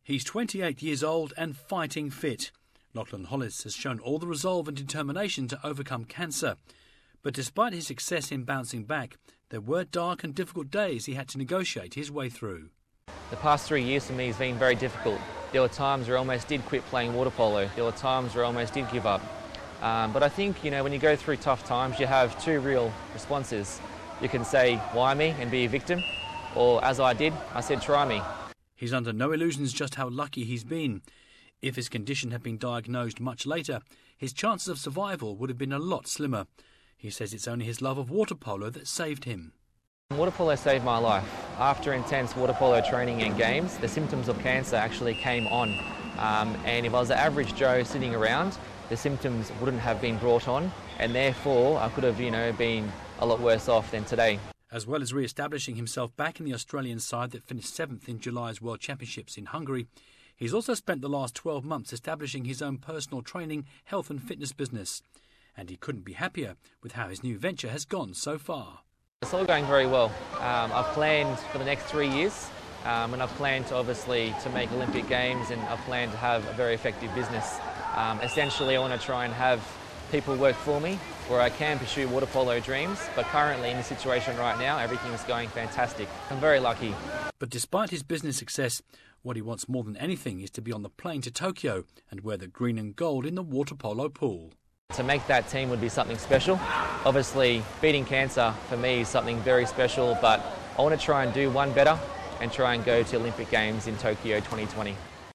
He's 28 years old and fighting fit. Lachlan Hollis has shown all the resolve and determination to overcome cancer. But despite his success in bouncing back, there were dark and difficult days he had to negotiate his way through. The past 3 years for me has been very difficult. There were times where I almost did quit playing water polo. There were times where I almost did give up. But I think, when you go through tough times, you have two real responses. You can say, why me, and be a victim, or as I did, I said, try me. He's under no illusions just how lucky he's been. If his condition had been diagnosed much later, his chances of survival would have been a lot slimmer. He says it's only his love of water polo that saved him. Water polo saved my life. After intense water polo training and games, the symptoms of cancer actually came on. And if I was the average Joe sitting around, the symptoms wouldn't have been brought on, and therefore I could have, been a lot worse off than today. As well as re-establishing himself back in the Australian side that finished 7th in July's World Championships in Hungary, he's also spent the last 12 months establishing his own personal training, health and fitness business. And he couldn't be happier with how his new venture has gone so far. It's all going very well. I've planned for the next 3 years, and I've planned to make Olympic Games, and I've planned to have a very effective business. Essentially, I want to try and have people work for me where I can pursue water polo dreams, but currently in the situation right now, everything's going fantastic. I'm very lucky. But despite his business success, what he wants more than anything is to be on the plane to Tokyo and wear the green and gold in the water polo pool. To make that team would be something special. Obviously, beating cancer for me is something very special, but I want to try and do one better and try and go to Olympic Games in Tokyo 2020.